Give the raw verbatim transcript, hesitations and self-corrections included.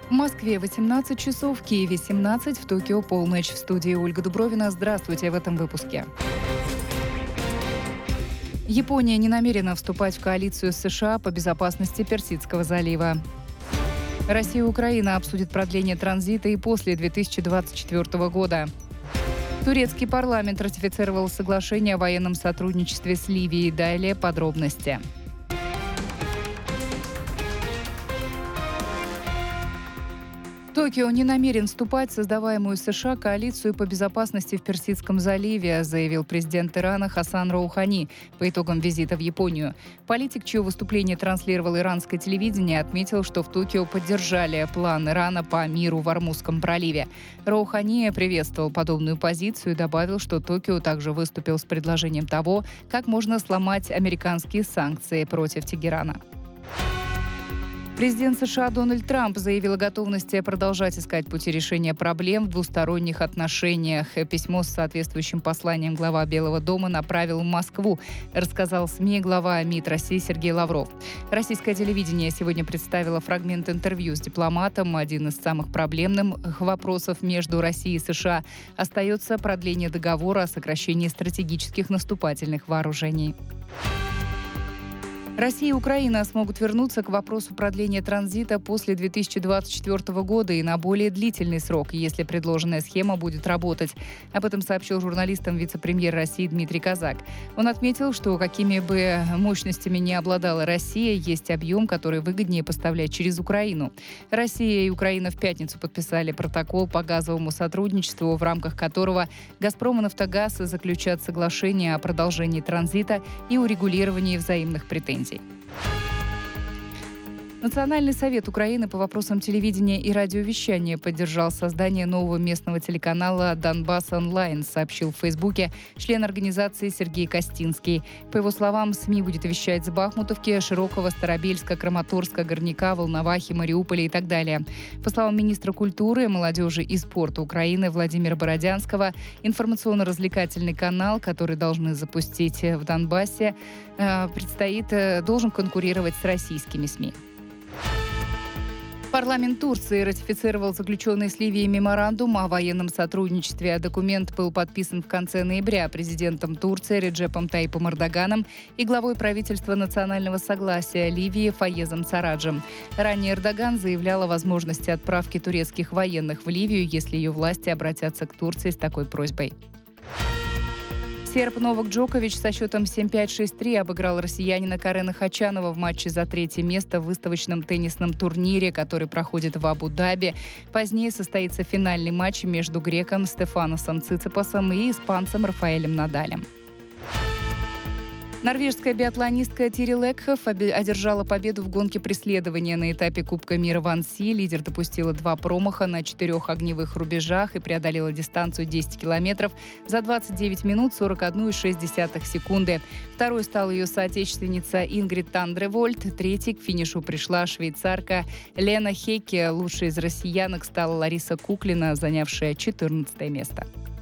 В Москве восемнадцать часов, в Киеве семнадцать, в Токио полночь. В студии Ольга Дубровина. Здравствуйте в этом выпуске. Япония не намерена вступать в коалицию с США по безопасности Персидского залива. Россия и Украина обсудят продление транзита и после две тысячи двадцать четвёртого года. Турецкий парламент ратифицировал соглашение о военном сотрудничестве с Ливией. Далее подробности. Токио не намерен вступать в создаваемую США коалицию по безопасности в Персидском заливе, заявил президент Ирана Хасан Роухани по итогам визита в Японию. Политик, чье выступление транслировало иранское телевидение, отметил, что в Токио поддержали план Ирана по миру в Ормузском проливе. Роухани приветствовал подобную позицию и добавил, что Токио также выступил с предложением того, как можно сломать американские санкции против Тегерана. Президент США Дональд Трамп заявил о готовности продолжать искать пути решения проблем в двусторонних отношениях. Письмо с соответствующим посланием глава Белого дома направил в Москву, рассказал СМИ глава МИД России Сергей Лавров. Российское телевидение сегодня представило фрагмент интервью с дипломатом. Один из самых проблемных вопросов между Россией и США остается продление договора о сокращении стратегических наступательных вооружений. Россия и Украина смогут вернуться к вопросу продления транзита после две тысячи двадцать четвёртого года и на более длительный срок, если предложенная схема будет работать. Об этом сообщил журналистам вице-премьер России Дмитрий Казак. Он отметил, что какими бы мощностями ни обладала Россия, есть объем, который выгоднее поставлять через Украину. Россия и Украина в пятницу подписали протокол по газовому сотрудничеству, в рамках которого «Газпром» и «Нафтогаз» заключат соглашение о продолжении транзита и урегулировании взаимных претензий. Национальный совет Украины по вопросам телевидения и радиовещания поддержал создание нового местного телеканала «Донбасс онлайн», сообщил в Фейсбуке член организации Сергей Костинский. По его словам, СМИ будет вещать с Бахмутовки, Широкого, Старобельска, Краматорска, Горняка, Волновахи, Мариуполя и так далее. По словам министра культуры, молодежи и спорта Украины Владимира Бородянского, информационно-развлекательный канал, который должны запустить в Донбассе, предстоит, должен конкурировать с российскими СМИ. Парламент Турции ратифицировал заключенный с Ливией меморандум о военном сотрудничестве. Документ был подписан в конце ноября президентом Турции Реджепом Тайипом Эрдоганом и главой правительства национального согласия Ливии Фаезом Сараджем. Ранее Эрдоган заявлял о возможности отправки турецких военных в Ливию, если ее власти обратятся к Турции с такой просьбой. Серб Новак Джокович со счетом семь пять шесть три обыграл россиянина Карена Хачанова в матче за третье место в выставочном теннисном турнире, который проходит в Абу-Даби. Позднее состоится финальный матч между греком Стефаносом Циципасом и испанцем Рафаэлем Надалем. Норвежская биатлонистка Тири Лекхоф одержала победу в гонке преследования на этапе Кубка мира в Анси. Лидер допустила два промаха на четырех огневых рубежах и преодолела дистанцию десять километров за двадцать девять минут сорок одна целых шесть десятых секунды. Второй стала ее соотечественница Ингрид Тандревольт. Третьей к финишу пришла швейцарка Лена Хекке. Лучшей из россиянок стала Лариса Куклина, занявшая четырнадцатое место.